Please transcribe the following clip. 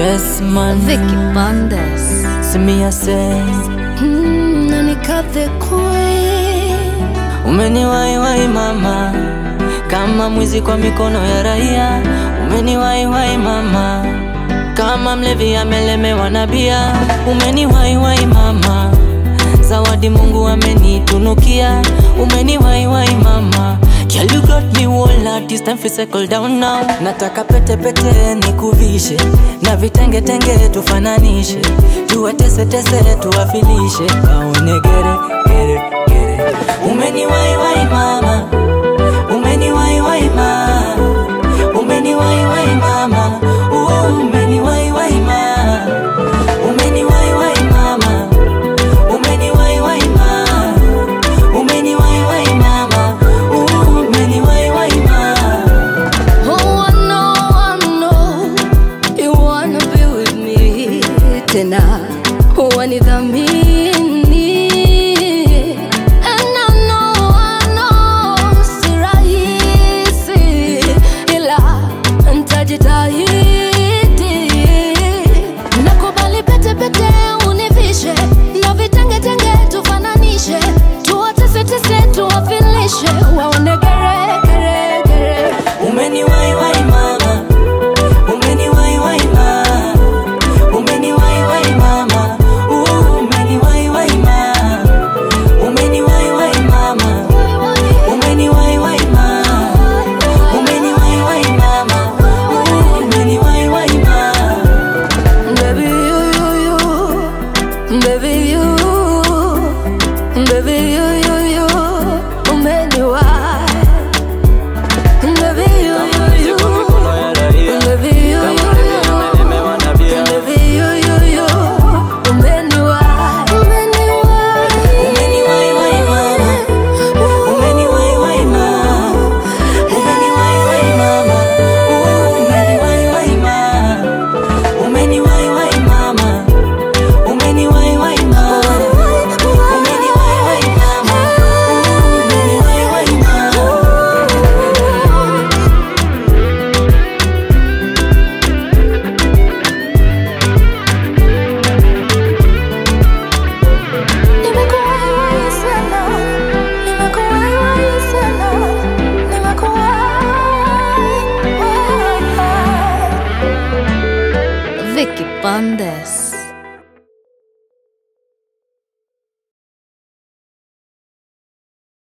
Yes man, Vicky Bandes. see me I say Nanika the queen. umeniwai mama, kama mwizi kwa mikono ya raia. Umeniwai mama, kama mlevi amelemewa na bia. Umeniwai mama, zawadi Mungu amenitunukia. Umeniwai mama, girl you got me whole lot, this time fi settle down now. Nataka pete pete nikuvishe, na vitenge tenge tufananishe, tuwatese tese tuwafilishe, waone gere. Umeniwai mama,